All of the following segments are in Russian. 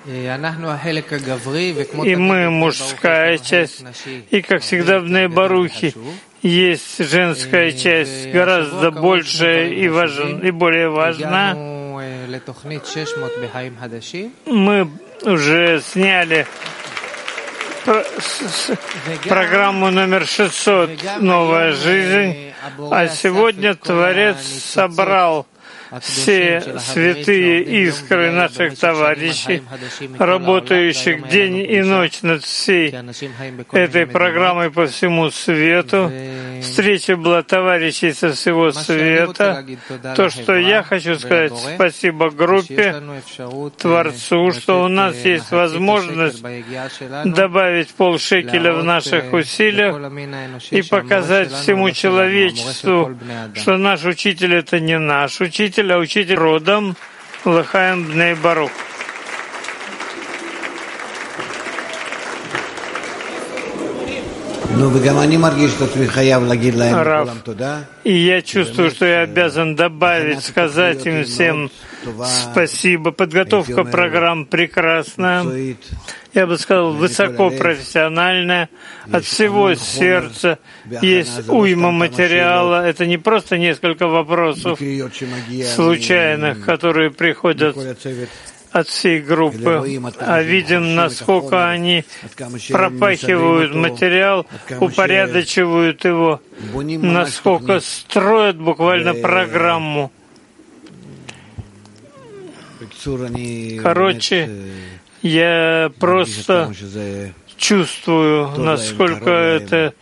И мы мужская часть, и, как всегда, в Бней Барухе есть женская часть, гораздо большая и более важна. Мы уже сняли программу номер 600 «Новая жизнь», а сегодня Творец собрал все святые искры наших товарищей, работающих день и ночь над всей этой программой по всему свету. Встреча была товарищей со всего света. То, что я хочу сказать, спасибо группе, Творцу, что у нас есть возможность добавить полшекеля в наших усилиях и показать всему человечеству, что наш учитель — это не наш учитель, а учитель родом Лахаим Бней Барух. И я чувствую, что я обязан добавить, сказать им всем спасибо. Подготовка программ прекрасная. Я бы сказал, высокопрофессиональная, от всего сердца. Есть уйма материала. Это не просто несколько вопросов случайных, которые приходят от всей группы, а видим, насколько они пропахивают материал, упорядочивают его, насколько строят буквально программу. Короче, я просто чувствую, насколько это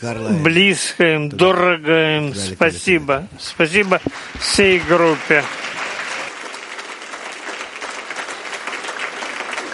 близко им, дорого им. Спасибо. Спасибо всей группе.